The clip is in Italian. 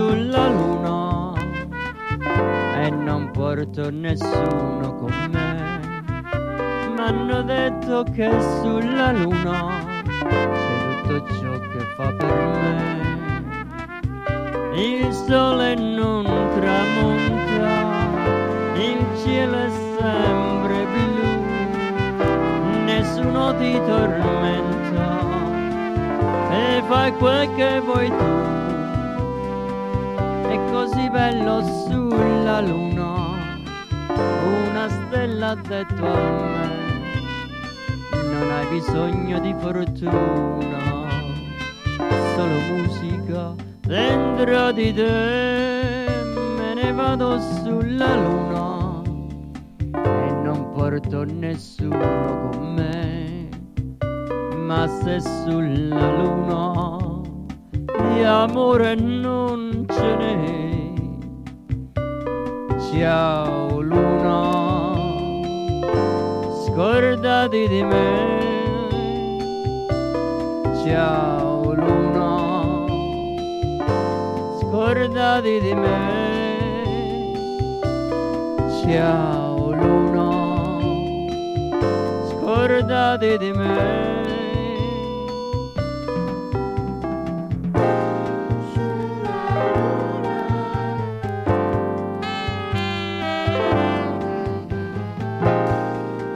sulla luna e non porto nessuno con me. M'hanno detto che sulla luna c'è tutto ciò che fa per me. Il sole non tramonta, il cielo è sempre blu, nessuno ti tormenta e fai quel che vuoi tu. È così bello sulla luna, una stella ha detto a me, non hai bisogno di fortuna, solo musica dentro di te. Me ne vado sulla luna e non porto nessuno con me, ma se sulla luna di amore non ce n'è. Ciao luna, scordati di me. Ciao luna, scordati di me. Ciao luna, scordati di me.